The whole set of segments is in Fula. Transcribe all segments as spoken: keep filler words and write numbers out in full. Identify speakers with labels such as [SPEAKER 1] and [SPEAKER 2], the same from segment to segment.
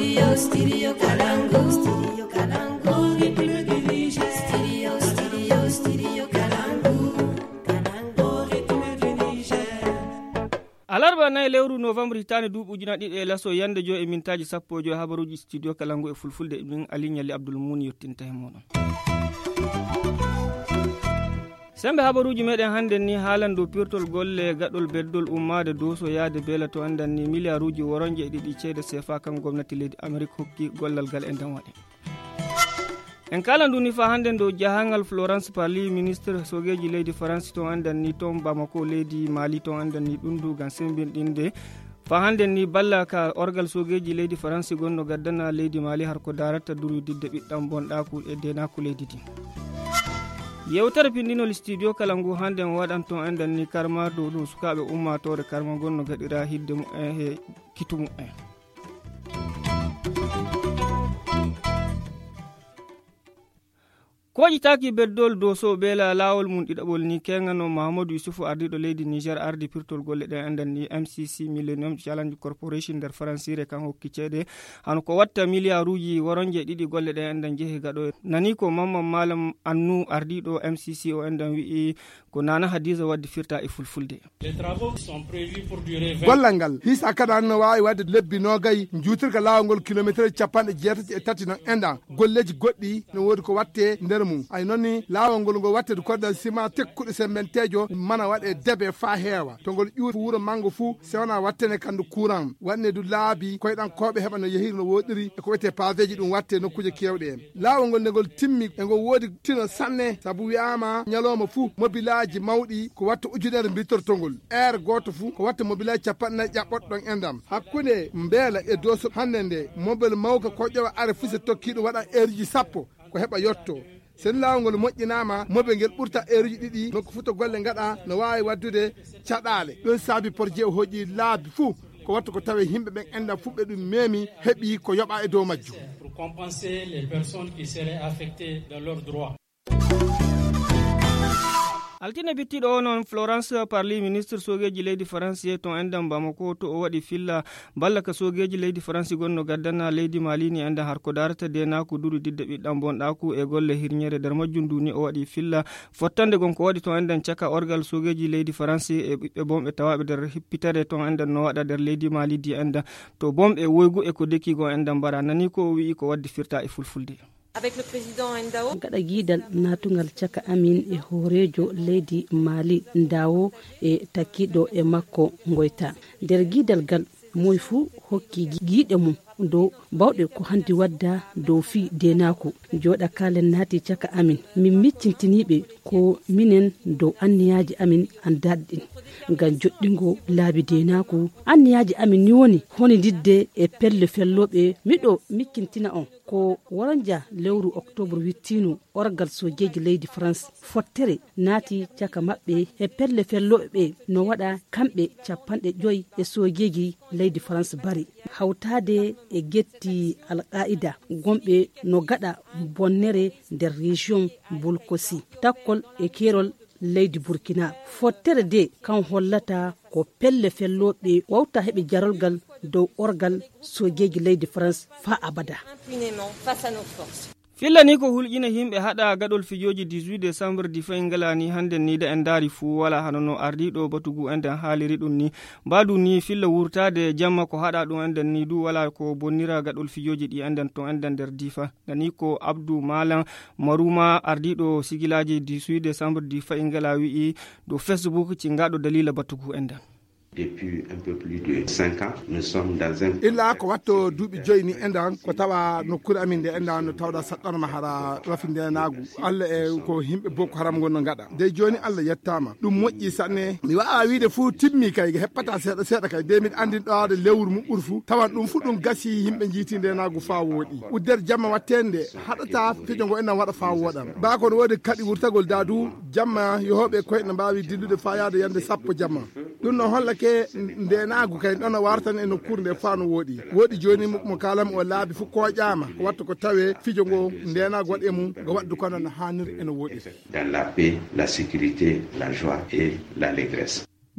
[SPEAKER 1] Studio, studio Kalangu. Studio Kalangu. Studio, studio, studio Kalangu. Kalangu.
[SPEAKER 2] Alarba nay lewru novembre hitande duuɓi ujuna ɗiɗi e laso yande jo e mintaji sappo jo habaruji studio Kalangu e fulfulde min Ali Nyalli Abdoul Mouni yettinta e moɗon. Sembe habaruji meɗen hande ni haalan dow pirtol golle gaɗol beddol ummade dow so yaade bela to andan ni milliarduji woronje e ɗiɗi ceede C F A kan gomnati leydi Amérique hokki gollal gal e nden waɗe. En kala nduni fa hande do jahangal Florence Parly ministre sogeji leydi France to andan ni ton Bamako leydi Mali to andan ni ɗundu gan sembinɗinde fa hande ni balla ka orgal sogeji leydi France gonno gaddana leydi Mali har ko darata durudidde ɓiɗɗam bonɗaku e denaku leydi di. Yewtere pindinol studio Kalangu hande waɗan ton andan ni karma do ɗum sukaɓe ummatore karma gonno gaɗira hidde mu e he kitumu e Koƴitaki beddol dow so bela lawol mum ɗiɗaɓol ni kengano Mahamadou Youssoufou ardiɗo leydi Niger ardi pirtol golle ɗen andan ni M C C Millennium Challenge Corporation nder Francire kan hokki ceede hano ko watta milliarduji woronje ɗiɗi golle ɗen andan jeehi gaɗo nani ko Mamman Malam Annou ardiɗo M C C o andan wi'i ko Nana Hadiza waddi firta e fulfulde.
[SPEAKER 3] Gollal ngal hisa kada no wawi wadde lebbi nogay juutirga lawol kilométre capanɗe jeetati e tati no enɗa golleji goɗɗi no wodi ko watte nder mum ay nonni lawol ngol ngo watte koɗɗal ciment tekkuɗo semmentejo mana waɗe debe fa heewa to ngol ƴuuri wuuro mango fuu sewna wattene kandu courant wanne du laabi koyɗan koɓe heɓa no yehiri no woɗiri e ko wiyete paveji ɗum watte nokkuje kewɗe en lawol ngol nde ngol timmi e ngol woodi tino sanne saabu wiyama ñalawma fuu mobilaji mawɗi ko watta ujunere mbitortongol aire goto fuu ko watta mobilaji capanɗe ƴaɓɓoɗo ɗon endam hakkude Mbeela e Dosso hande nde mobile mawka ko ƴewa are fuse tokkiɗo waɗa heure ji sappo ko heɓa yotto sen lawol ngol moƴƴinama moɓe ngel ɓurta heure ji ɗiɗi nokko fuu to golle gaɗa no wawi waddude caɗale ɗon saabi projet o hoƴi laabi fuu ko watta ko tawe yimɓe ɓen enda fuɓɓe ɗum meemi heeɓi ko yoɓa e dow majjum
[SPEAKER 4] pour compenser les personnes qui seraient affectées dans leurs droits.
[SPEAKER 2] Altine bittiɗo o noon Florence Parly ministre sogeji leydi France to endam Bamako to o waɗi filla balla ka sogeji leydi France gonno gaddana leydi Mali ni enda har ko darata denaku durudidde ɓiɗɗam bonɗaku e golle hirñere nder majjum duni o waɗi filla fottande gon ko waɗi to endan caka orgal sogeji leydi France e ɓiɓɓe bomɓe tawaɓe nder hippitare to endan no waɗa nder leydi Mali di enda to bomɓe woygu e ko dekkigo endan mbara nani ko o wi'i ko waddi firta e fulfulde.
[SPEAKER 5] Avec le président Ndao gaɗa guidal natungal caka amin e horejo leydi Mali Ndao e takkiɗo e makko Ngoyta nder guidal gal moy fuu hokki giiɗe mum dow bawɗe ko handi wadda dow fi denako joɗa kalen naati caka amin min miccintiniɓe ko minen dow anniyaji amin andaɗɗin ngam joɗɗingo laabi denako anniyaji amin ni woni honi didde e pelle felloɓe miɗo mikkintina on ko waranja lewru octobre wittino orgal sojeji leydi France fottere naati caka maɓɓe e pelle felloɓe no waɗa kamɓe capanɗe joyi e sojeji leydi France bari hawtade e getti alqaida gomɓe no gaɗa bonnere nder région Bolkosi takkol e kerol leydi Burkina fottere de kan hollata ko pelle felloɓe wawta heɓe jarolgal dow orgal sojeji leydi France fa abada.
[SPEAKER 2] Filla ni ko hulƴina himɓe haɗa gaɗol fijoji dix-huit décembre di fayngalani hande ni da en daari fuu wala hanono ardiɗo batugu enden haaliri ɗum ni mbadu ni filla wurtade jamma ko haɗa ɗum enden ni du wala ko bonnira gaɗol fijoji ɗi enden to enden nder difa nani ko Abdou Malam Maruma ardiɗo sigilaji dix-huit décembre di fayngala wi'i do Facebook ci ngaɗo dalila batugu enden.
[SPEAKER 6] Depuis un peu plus de cinq ans, nous sommes dans un...
[SPEAKER 3] illa ko watto duuɓi joyi ni endan ko tawa nokkure amin nde endan no tawɗa saɗɗanma hara rafinde naagu Allah e ko yimɓe Boko Haram gonno gaɗa nde joni Allah yettama ɗum moƴƴi sanne mi wawa wiide fuu timmi kay heppata seeɗa seeɗa kay nde min andin ɗowade lewru mu ɓuuri fuu tawan ɗum fuu ɗum gasi yimɓe jiiti nde naagu fa wooɗi uddere jamma wattende haɗata fijo ngo endan waɗa fa wooɗam ba kono woodi kaɗi wurtagol dadu jamma yohoɓe koyɗe mbawi dillude fa yaade yande sappo jamma ɗum no holla ke ndenagu kay ɗon o wartan e nokkuure nde faano wooɗi wooɗi joni mo kalam o laabi fof koƴama ko watta ko tawe fijo ngo ndenagu waɗe mum ngo waddu kono no hanniri eno wooɗi
[SPEAKER 6] dans la paix la sécurité la joie et l'allégresse.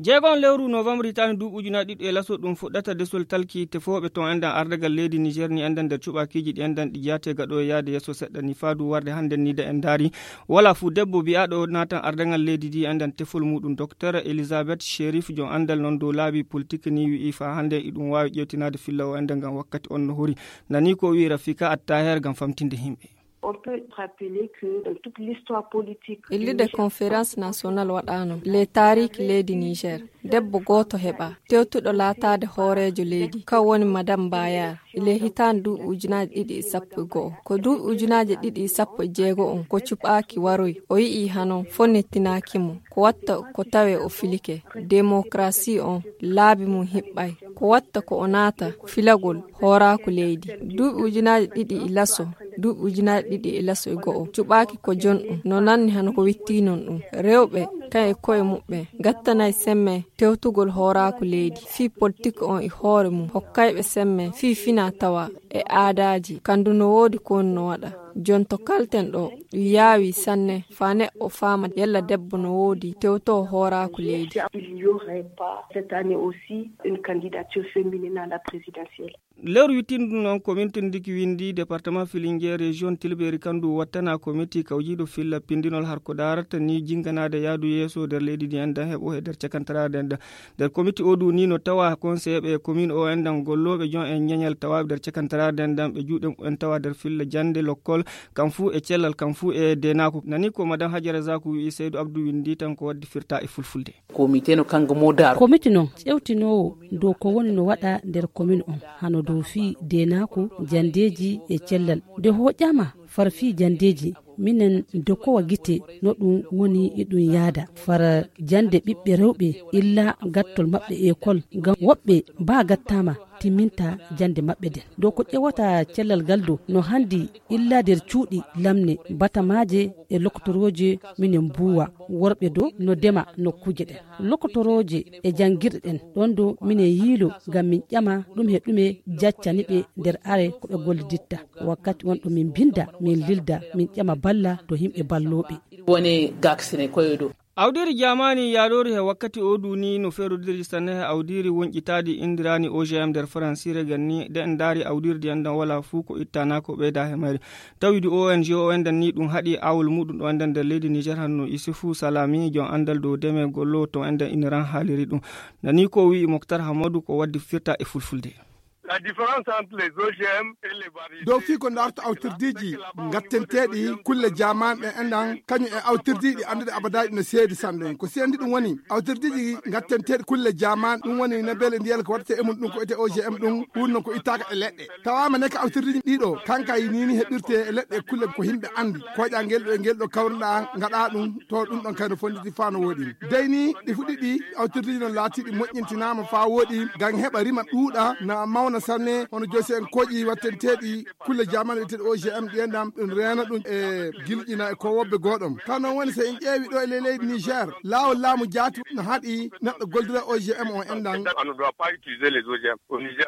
[SPEAKER 2] jeegon lewru novembre hitande duuɓuji ɗiɗi e laso ɗum fuɗɗata desol talki tefoɓe ton endan ardagal leydi niger ni endan nder cuɓakiji ɗi endan ɗi jeyate gaɗo e yaade yesso seɗɗa ni faadu warde hande ni da en daari wala fu debbo biyaɗo natan ardagal leydi di endan tefol muɗum docteur Elisabeth Sherif jon andal non dow laabi politique ni wi'i fa hande iɗum wawi ƴewtinade filla o endan gam wakkati on no hori nani ko wi Rafika Attaher gam famtinde himɓe.
[SPEAKER 7] On peut rappeler que dans toute l'histoire politique
[SPEAKER 8] illi de conférence nationale waɗano le tariki leydi Niger debbo goto heɓa tewtuɗo laatade hoorejo leydi kan woni madame Bayar ile hitande duuɓi ujunaje ɗiɗi e sappo e go'o ko duuɓi ujunaje ɗiɗi e sappo e jeego on ko cuɓaki waroy o yi'i hanon fonnettinakimo ko watta ko tawe o filike démocratie on laabi mum hiɓɓay ko watta ko o naata filagol hoorako leydi duuɓi ujunaje ɗiɗi e laso duuɓi ujunaje ɗiɗi e laso e go'o cuɓaki ko jonɗum no nanni hano ko witti non ɗum rewɓe kan e koye muɓɓe gattanay semme tewtugol hoorako leydi fi politique on e hoore mum hokkayɓe semme fi fina tawa e aadaji kandu no woodi ko no waɗa jonto kalten ɗo yaawi sanne fa neɗɗo faama yalla debbo no woodi tewto hoorako leydi.
[SPEAKER 7] Il y aurait pas cette année aussi une candidature féminine à la présidentielle.
[SPEAKER 2] lewru wittindu noon communauté ndiki windi département Filingué région Tilberi kandu wattana comité kawjiɗo filla pindinol harko darata ni jinganade yaadu yeeso nder leydi ndi endan heɓo e nder cakantarade endan nder comité o du ni no tawa conseillé commune o endan golloɓe jon en ñañal tawaɓe nder cakantarade endan ɓe juuɗe en tawa nder filla jande lokkol kam fu e cellal kam fu e denako nani ko madame Hadiara Zakou wi Seydou Abdou windi tan ko waddi firta e fulfulde
[SPEAKER 9] comité no kango modar
[SPEAKER 5] comité non ƴewtinowo dow ko woni no waɗa nder commune on hano dow fi denako jandeji e cellal de hoƴƴama farfi jandeji minen dokowa gite no ɗum woni e ɗum yaada fara jande ɓiɓɓe rewɓe illa gattol maɓɓe école ngam woɓɓe ba gattama timminta jande maɓɓe den dow ko ƴewata cellal gal do no handi illa nder cuuɗi lamne batamaje e lokotoroje minen buwa worɓe do no dema nokkuje ɗen lokotoroje e jangirɗe ɗen ɗon do minen yiilo ngam min ƴama ɗum he ɗume jaccani ɓe nder are ko ɓe golliditta wakkati won ɗo min binda min lilda min ƴama balla to himɓe balloɓe
[SPEAKER 9] woni gaksine koyo do
[SPEAKER 2] awdiri jamani yaɗori he wakkati o duni no ferodiri sanne he awdiri wonƴitadi indirani O G M nder francire ganni de en daari awdirdi endan wala fuu ko ittana ko ɓeyda he mayri tawidi O N G o endan ni ɗum haɗi awol muɗum ɗo endan nder leydi Niger hanno Issoufou Salami jon andal dow deme gollo to endan iniran haaliri ɗum nani ko wi Mokhtar Hamadou ko waddi firta e fulfulde.
[SPEAKER 10] La différence entre les O G M et les variétés.
[SPEAKER 3] dow fi ko darto awtirdiiji gattenteɗi kulle jamanɓe endan kañum e awtirdiɗi andude abadaji no seedi sanne ko sendi ɗum woni awtirdiiji gattenteɗi kulle jaman ɗum woni ne beele ndiyal ko waɗete e mum ɗum ko ete O G M ɗum hunno ko ittaka e leɗɗe tawama neke awtirdiiji ɗiɗo kanka nini heɓirte e leɗɗe e kulle ko himɓe andi koƴa ngel ɗo e ngel ɗo kawruɗa gaɗa ɗum to ɗum ɗon kayno fonditi fa no woɗi deyni ɗi fuɗi ɗi awtirdiiji noon laatiɗi moƴƴintinama fa woɗi gan heɓa rima ɗuuɗa na mawna sanne hono josi en koƴi wattenteɗi kulle jamane wiyteɗe O G M ɗi endam ɗum reena ɗum e gilƴina e ko wobbe goɗom tan noon woni so en ƴeewi ɗo e leydi Niger laawol laamu jaati no haɗi neɗɗo goldira O G M o endan.
[SPEAKER 10] On ne doit pas utiliser les O G M au Niger.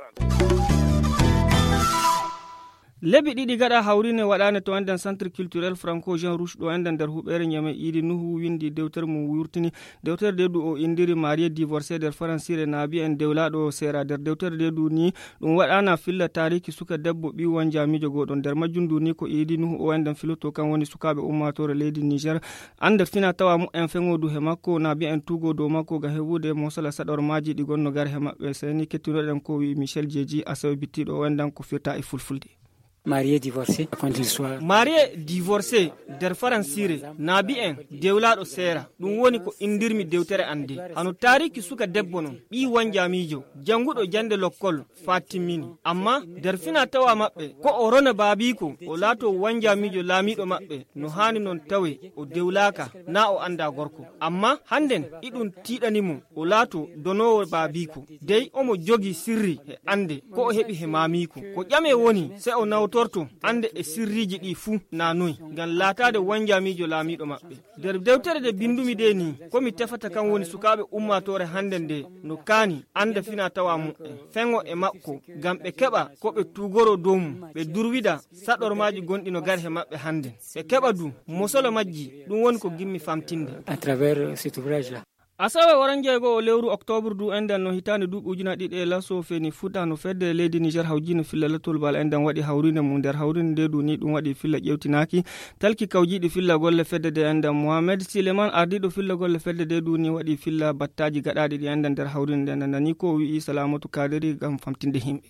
[SPEAKER 2] lebi ɗiɗi gaɗa hawrine waɗane to endan centre culturel franco Jean Rouge ɗo endan nder huɓere ñame idi nuhu windi dewtere mum wurtini dewtere de du o indiri marié divorcé nder francire naabi en dewlaɗo sera nder dewtere de du ni ɗum waɗana filla tariki suka debbo ɓi wonja mijo goɗon nder majjum du ni ko idi nuhu o endan filoto kan woni sukaɓe ummatore leydi Niger ande fina tawa mu en fengodu he makko naabi en tugo dow makko ga heɓude mosala saɗor maji ɗi gonno gar he maɓɓe seni kettinoɗen ko wi Michel Djeji asawe bittiɗo o endan ko firta e fulfulde.
[SPEAKER 11] Marié divorcé, raconte l'histoire.
[SPEAKER 2] Marié divorcé der faransire nabi en dewlaɗo sera ɗum woni ko indirmi dewtere ande hano tariki suka debbo non ɓi wanjamijo janguɗo jande lokkol fatimini amma der fina tawa maɓɓe ko o rona baabiko o laato wanjamijo laamiɗo maɓɓe no hani non tawe o dewlaka na o anda gorko amma handen iɗum tiɗanimo o laato donowo baabiko dey omo jogi sirri e ande ko o heɓi he mamiko ko ƴame woni se o nawto torto ande e sirriji ɗi fuu na noyi ngam laatade wanjamijo laamiɗo maɓɓe nder dewtere de bindumi de ni komi tefata kan woni sukaɓe ummatore hande nde no kaani anda fina tawa mu'en fengo e makko ngam ɓe keɓa ko ɓe tugoro dow mum ɓe durwida saɗormaji gonɗi no gar he maɓɓe hande ɓe keɓa du mosolo majji ɗum woni ko gimmi famtinde
[SPEAKER 11] à travers cet ouvrage là.
[SPEAKER 2] asawe waranjego o lewru octobre du enden no hitande duuɓi ujuna ɗiɗi e laso feni fuɗɗa no fedde leydi niger hawjino filla latol bal enden waɗi hawrinde mum nder hawrinde nde du ni ɗum waɗi filla ƴewtinaki talki kawjiɗi filla golle fedde de enden mohamed sileman ardiɗo filla golle fedde de du ni waɗi filla battaji gaɗaɗi ɗi enden nder hawrinde nden nani ko wi'i salamatu kadiri gam famtinde himɓe.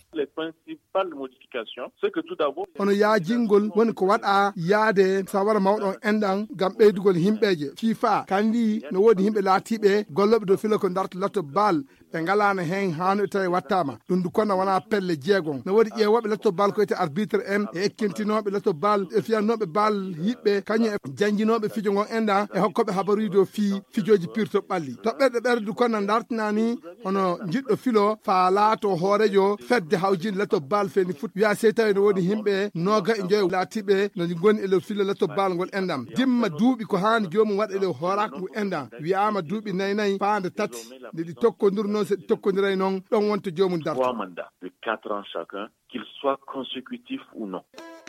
[SPEAKER 3] ono yaajingol woni ko waɗa yaade sawara mawɗon enɗan gam ɓeydugol himɓeje fifa kandi no woodi himɓe laatiɓe golloɓe do fila ko darto latto bal ɓe ngalano hen hano tawi wattama ɗum du kono wona pelle jeegon no woodi ƴeewoɓe latto bal ko wiyete arbitre en e ekkintinoɓe latto bal e fiyanoɓe bal yiɓɓe kañum e janjinoɓe fijo gon enɗan e hokkoɓe habaruji do fi fijoji pirto ɓalli toɓɓeɗe ɓerdu kono dartinani hono jiɗɗo filo fa laato hoorejo fedde hawjinde latto bal feni fut wiya sey tawi no woodi himɓe noga e joyi laatiɓe no goni e lew filo latto bal ngol enɗam dimma duuɓi ko hani jomum waɗa e lew horaka ngu enɗam wiyama duuɓi nayyi nayyi fande tati nde ɗi tokkodiru noon so ɗi tokkodiray noon ɗon wonto jomum darto
[SPEAKER 12] trois mandats de quatre ans chacun, qu'ils soient consécutifs ou non.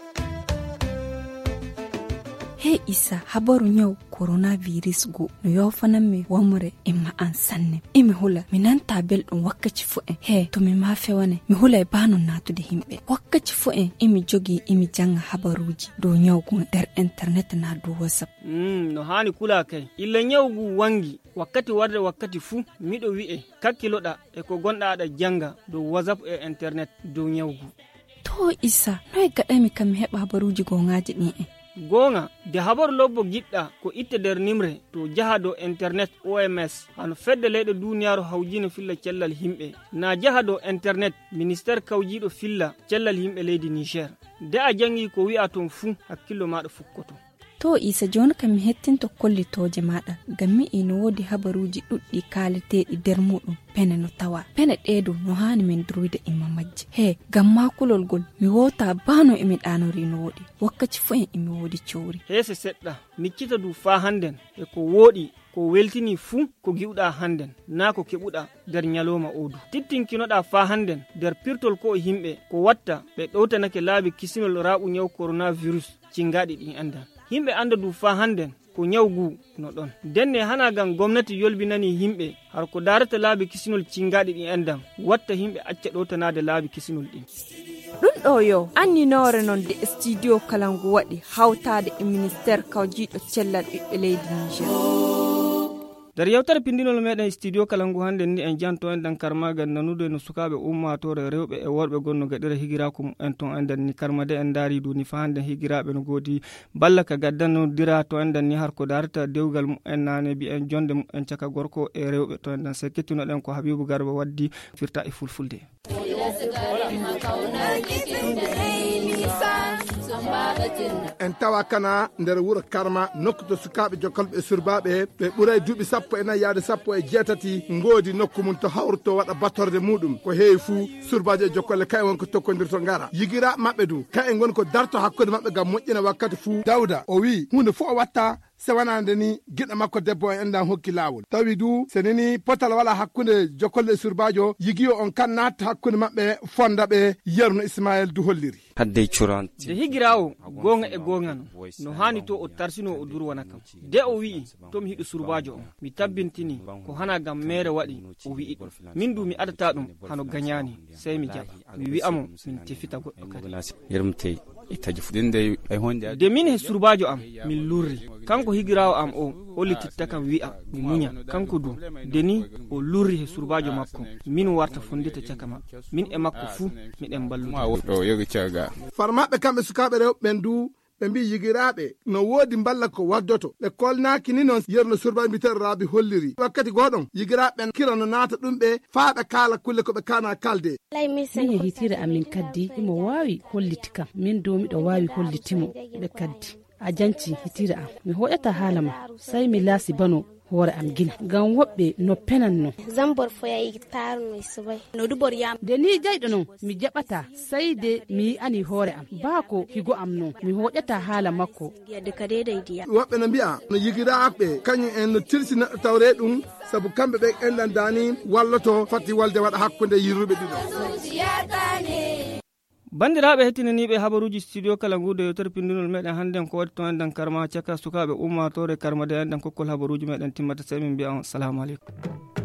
[SPEAKER 13] Hey Isa, habaru nyau coronavirus go no yofanan me wamure imma an sanne imi hula minanta beldum wakkaci fu en he to mi ma fewane mi hula e banu natude himbe wakkaci fu en imi jogi imi janga habaruji do nyawgu der internet na do whatsapp
[SPEAKER 2] mm no hani kula kai illa nyawgu wangi wakkati warde wakkati fu mido wi'e kakkiloda e ko gonda da janga do whatsapp e internet do nyawgu
[SPEAKER 13] to Isa noy gadami kam heba habaruji go ngaji ni e
[SPEAKER 2] gonga de habar lobbo giɗɗa ko itte der nimre to jaha do internet O M S hano fedde leyɗe duniyaru hawjino filla cellal himɓe na jaha do internet ministére kawjiɗo filla cellal himɓe leydi Niger de a jangi ko wi'a ton fu hakkillo maɗa fukkoto
[SPEAKER 13] to Isa joni kam mi hettinto kollitoje maɗa ngam mi ino wodi habaruji ɗuɗɗi kaleteɗi nder muɗum pene no tawa pene ɗeɗo no hani min druide imma majje he ngam makulol gol mi wota bano emi ɗanori no woɗi wakkati fu en emi wodi cowri
[SPEAKER 2] hese seɗɗa miccita du fa handen e ko woɗi ko weltini fu ko giwɗa handen na ko keɓuɗa nder nyaloma odu tittinkinoɗa fa handen nder pirtol ko himɓe ko watta ɓe ɗowtanake laabi kisinol raɓu nyaw coronavirus cingaɗi ɗin andan himɓe anda du fa handen ko nyawgu no ɗon denne hana gam gomnati yolbinani himɓe har ko darata laabi kisinol cingaɗi ɗin endan watta himɓe acca ɗowtanade laabi kisinol ɗin
[SPEAKER 8] ɗum ɗo yo anninore non de studio kalangu waɗi hawtade e ministére kawjiɗo cellal ɓiɓɓe leydi Niger.
[SPEAKER 2] Dar yewtere pindinol meɗen studio kalangu hande ni en janto en dan karmagal nanude no sukaɓe ummatore rewɓe e worɓe gonno gaɗira higiraku en ton enden ni karmade en daari du ni fa hande higiraɓe no godi balla ka gaddano dira to enden ni har ko darata dewgal mu en nane bi en jonde mu en caka gorko e rewɓe to enden se kettinoɗen ko Habibou Garba waddi firta e fulfulde
[SPEAKER 3] en tawa kana nder wuro karma nokku to sukaɓe jokkalɓe surbaɓe ɓe ɓuuray duuɓi sappo e nayi yaade sappo e jeetati ngoodi nokku mum to hawrto waɗa battorde muɗum ko heewi fuu surbaji e jokkolle kay won ko tokkodirto ngara yigira mabɓe du kay gon ko darto hakkude mabɓe gam moƴƴina wakkati fuu Dawda o wi hunde fuu o watta sewanande ni giɗɗo makko debbo en endan hokki lawol tawi du senini potal wala hakkude jokkolle e surbajo yigiyo on kan natta hakkude mabɓe fonda ɓe yerno Ismaël du holliri
[SPEAKER 11] hadde curanti
[SPEAKER 2] de higirawo gonga e gonga no no hani to o tarsino o durwana kam de o wi to mi hiɗo surbajo on mi tabbintini ko hana gam mere waɗi o wi ɗum min du mi adata ɗum hano gagnani sey mi jaɓa mi wi'amo min tefita goɗɗo kadi
[SPEAKER 11] yermte itaji fudinde ay honde
[SPEAKER 2] de min he surbajo am min lurri kanko higirawo am o hollititta kam wi'a mi munya kanko du deni o lurri he surbajo makko min warta fondita caka makko min e makko fu miɗen ballude
[SPEAKER 11] o yogi caga
[SPEAKER 3] farmaɓe kamɓe sukaɓe rewɓe ɓen du ɓe mbi yigiraɓe no woodi balla ko waddoto ɓe kolnaki ni noon yerno surba mbitere Rabi holliri wakkati goɗon yigiraɓe kira no naata ɗum ɓe faa ɓe kaala kulle ko ɓe kana kalde
[SPEAKER 5] min e hitire amin kaddi imo wawi holliti kam min do miɗo wawi hollitimo ɓe kaddi a janci hitire am mi hoƴata haala ma sai mi laasi bano hoore am gina ngam woɓɓe no penanno
[SPEAKER 14] zambor foyayi tarno subay no dubor yam
[SPEAKER 5] de ni jayɗo non mi jaɓata sai de mi ani hoore am baako higo am non mi hoƴata haala makko
[SPEAKER 14] yadde kade dai diya
[SPEAKER 3] woɓɓe no mbi'a no yigiraaɓe kañum en no tirsi neɗɗo tawre ɗum sabu kamɓe ɓe enɗan dani walloto fatti walde waɗa hakkude yirruɓe ɗiɗo
[SPEAKER 2] bandiraɓe hettinaniɓe habaruji studio kalangu do yotor pindunol meɗen hannden ko waɗi to enɗen karma caka sukaɓe ummatore karmade enɗen kokkol habaruji meɗen timmata sai min mbiya on salamu aleykum.